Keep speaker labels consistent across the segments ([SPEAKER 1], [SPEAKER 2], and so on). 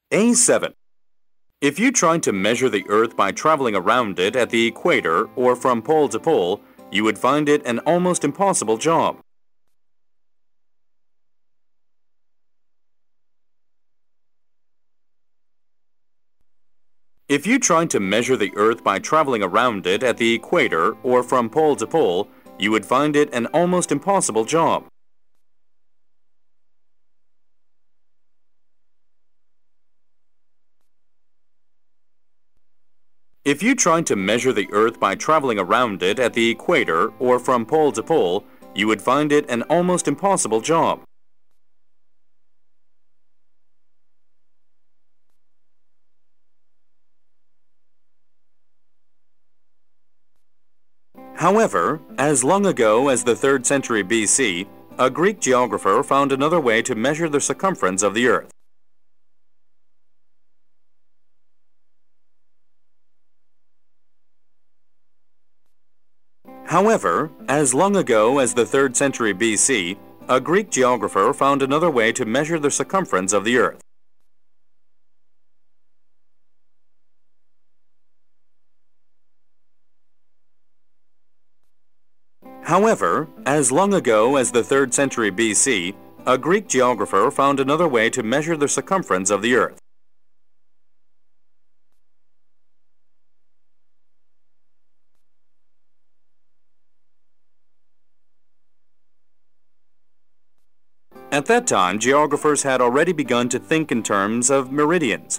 [SPEAKER 1] A7. If you tried to measure the Earth by traveling around it at the equator or from pole to pole, you would find it an almost impossible job. If you tried to measure the Earth by traveling around it at the equator or from pole to pole, you would find it an almost impossible job. If you tried to measure the Earth by traveling around it at the equator or from pole to pole, you would find it an almost impossible job. However, as long ago as the 3rd century BC, a Greek geographer found another way to measure the circumference of the Earth. However, as long ago as the 3rd century BC, a Greek geographer found another way to measure the circumference of the Earth. However, as long ago as the 3rd century BC, a Greek geographer found another way to measure the circumference of the Earth. At that time, geographers had already begun to think in terms of meridians.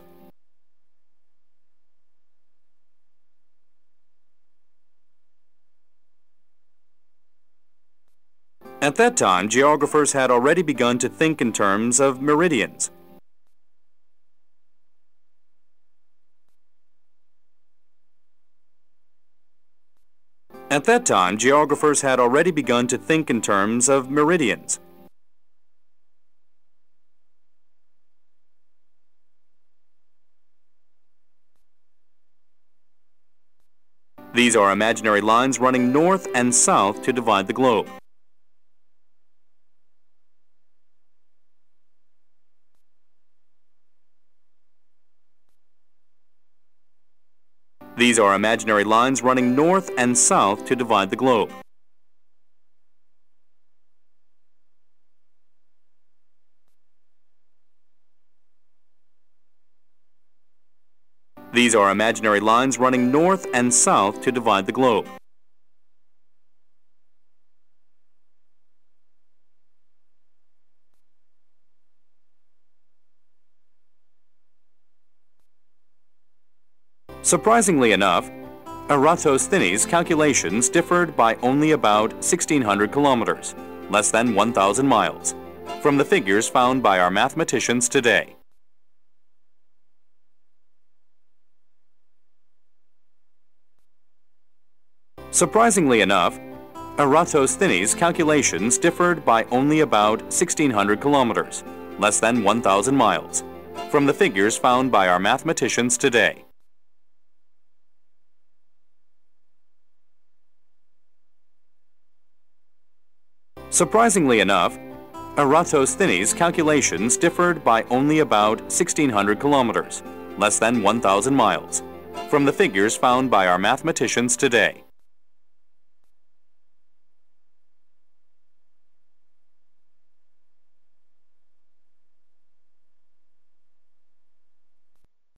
[SPEAKER 1] At that time, geographers had already begun to think in terms of meridians. At that time, geographers had already begun to think in terms of meridians. These are imaginary lines running north and south to divide the globe. These are imaginary lines running north and south to divide the globe. These are imaginary lines running north and south to divide the globe. Surprisingly enough, Eratosthenes' calculations differed by only about 1,600 kilometers, less than 1,000 miles, from the figures found by our mathematicians today. Surprisingly enough, Eratosthenes' calculations differed by only about 1,600 kilometers, less than 1,000 miles, from the figures found by our mathematicians today. Surprisingly enough, Eratosthenes' calculations differed by only about 1,600 kilometers, less than 1,000 miles, from the figures found by our mathematicians today.